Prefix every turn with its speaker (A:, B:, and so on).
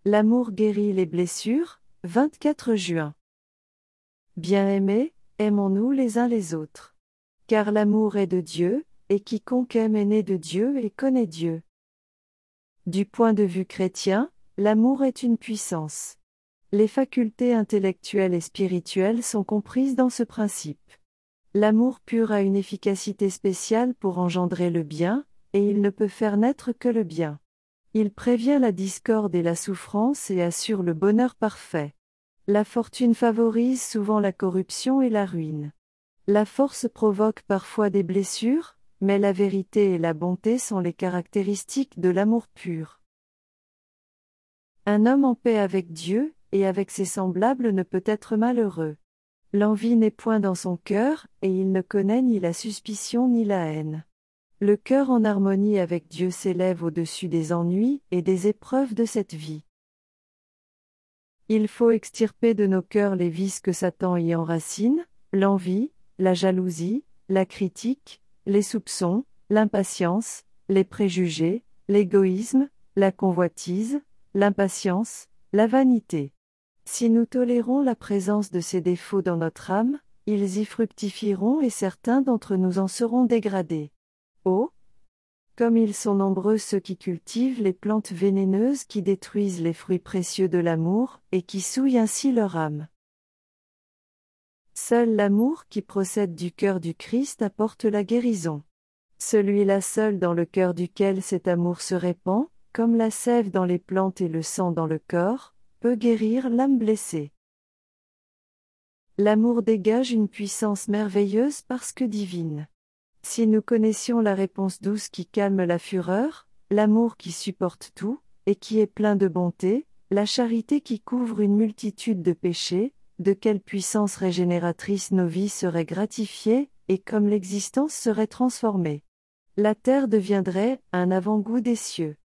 A: L'amour guérit les blessures, 24 juin. Bien-aimés, aimons-nous les uns les autres. Car l'amour est de Dieu, et quiconque aime est né de Dieu et connaît Dieu. Du point de vue chrétien, l'amour est une puissance. Les facultés intellectuelles et spirituelles sont comprises dans ce principe. L'amour pur a une efficacité spéciale pour engendrer le bien, et il ne peut faire naître que le bien. Il prévient la discorde et la souffrance et assure le bonheur parfait. La fortune favorise souvent la corruption et la ruine. La force provoque parfois des blessures, mais la vérité et la bonté sont les caractéristiques de l'amour pur. Un homme en paix avec Dieu, et avec ses semblables ne peut être malheureux. L'envie n'est point dans son cœur, et il ne connaît ni la suspicion ni la haine. Le cœur en harmonie avec Dieu s'élève au-dessus des ennuis et des épreuves de cette vie. Il faut extirper de nos cœurs les vices que Satan y enracine, l'envie, la jalousie, la critique, les soupçons, l'impatience, les préjugés, l'égoïsme, la convoitise, l'impatience, la vanité. Si nous tolérons la présence de ces défauts dans notre âme, ils y fructifieront et certains d'entre nous en seront dégradés. Oh! Comme ils sont nombreux ceux qui cultivent les plantes vénéneuses qui détruisent les fruits précieux de l'amour, et qui souillent ainsi leur âme. Seul l'amour qui procède du cœur du Christ apporte la guérison. Celui-là seul dans le cœur duquel cet amour se répand, comme la sève dans les plantes et le sang dans le corps, peut guérir l'âme blessée. L'amour dégage une puissance merveilleuse parce que divine. Si nous connaissions la réponse douce qui calme la fureur, l'amour qui supporte tout, et qui est plein de bonté, la charité qui couvre une multitude de péchés, de quelle puissance régénératrice nos vies seraient gratifiées, et comme l'existence serait transformée. La terre deviendrait un avant-goût des cieux.